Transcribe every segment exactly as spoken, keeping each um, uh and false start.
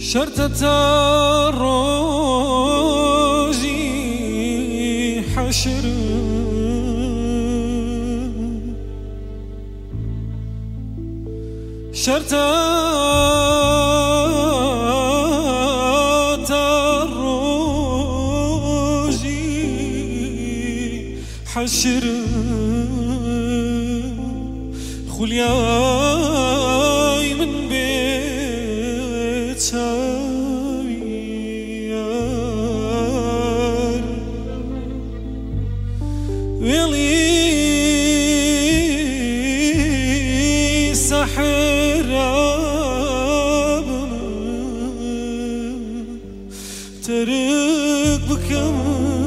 شرطة روزي حشر شرطة روزي حشر خلياي من بيت ساويار ويلي سحر ترك بكم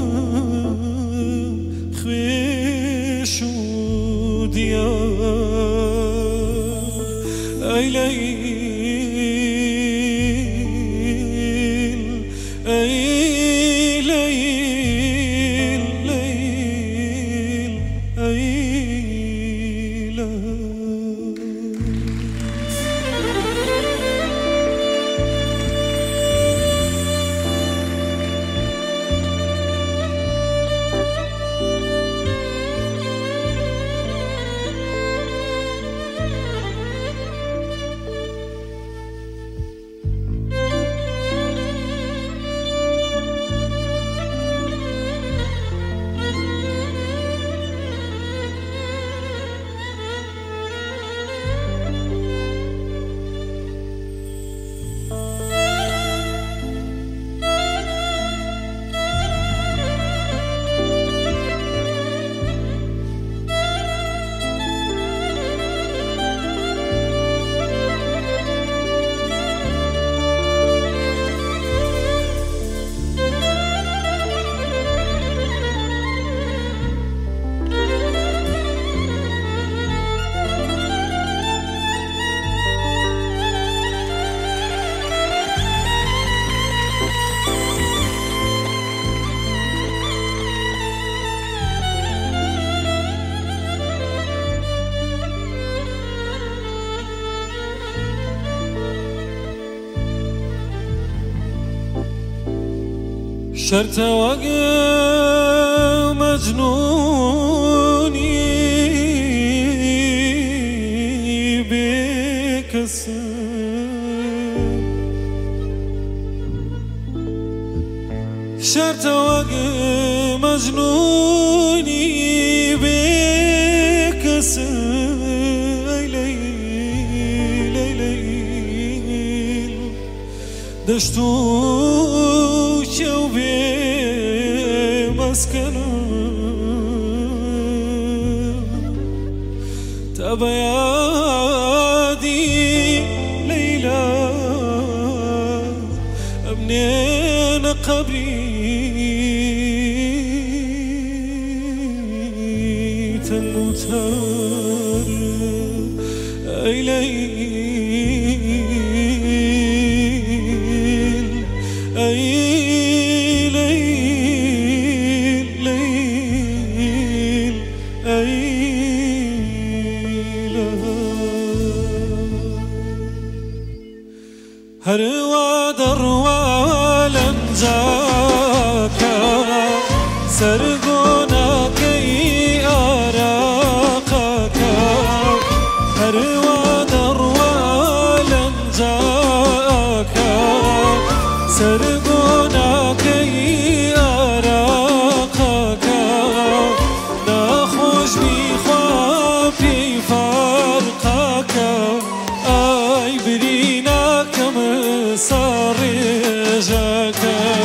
خويش وديار أي ليل أي ليل ليل أي ليل شرط وقع مجنوني بكسر شرط وقع مجنوني بكسر ليل ليل دشتو شوبي مسكنه تبيادي ليلى منين قبري تنوتر أي ليل أي هروا دروا لنزاك سرقونا كي أراقك هروا دروا لنزاك سرقونا كي أراقك ناخوش بخوابي فرقك أي برينا كم صارجك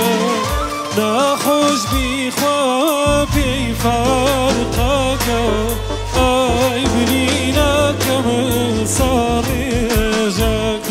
ناخوش بخوابي فرقك أي برينا كم صارجك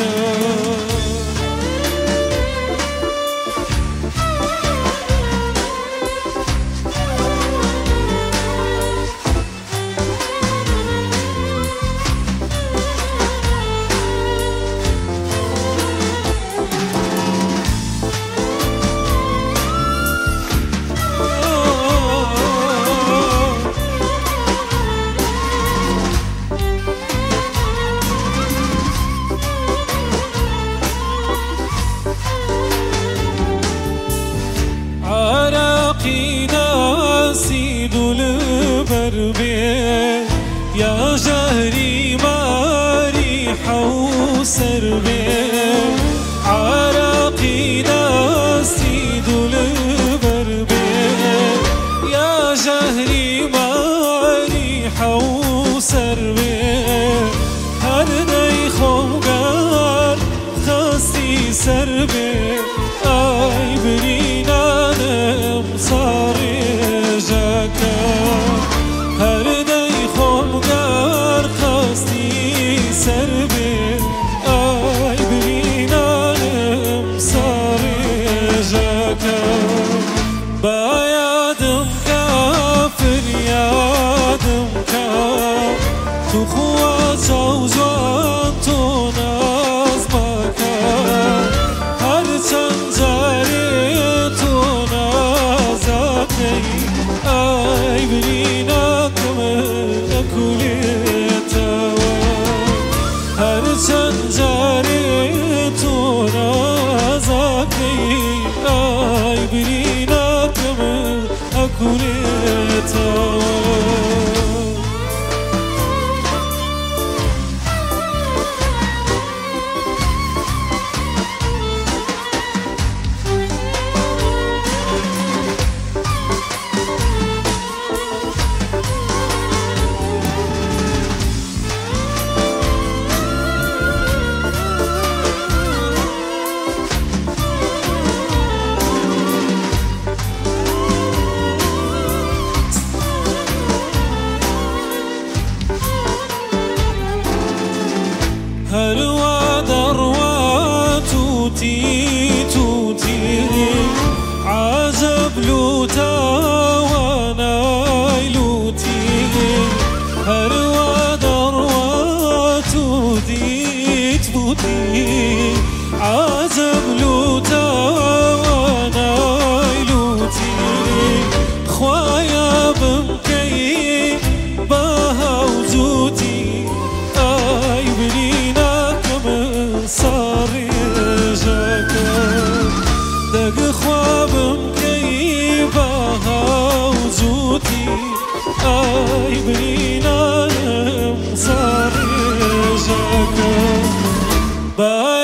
عراقي ناسي دول بربي يا جهري مريحة وسربي عراقي ناسي دول بربي يا جهري مريحة وسربي هرني خوغر خاستي سربي آي برينا نمصاري جاكا هرني خوغر خاستي سربي آي برينا نمصاري جاكا بايادم كافر يادم كافر تخوى زوزان توناز بكار هر چند جاری تونازاتي آي برينا كمن اكوليتا هر چند جاری تونازاتي آي برينا كمن اكوليتا هلوا دروا توتي توتي عجب لوتا وانا لوتي هلوا دروا توتي توتي عجب لوتا وانا لوتي خوايا بمكي بها وجوتي آي برينا صاري جاكا دق خوابم كيبها وجودي آي برينا صاري جاكا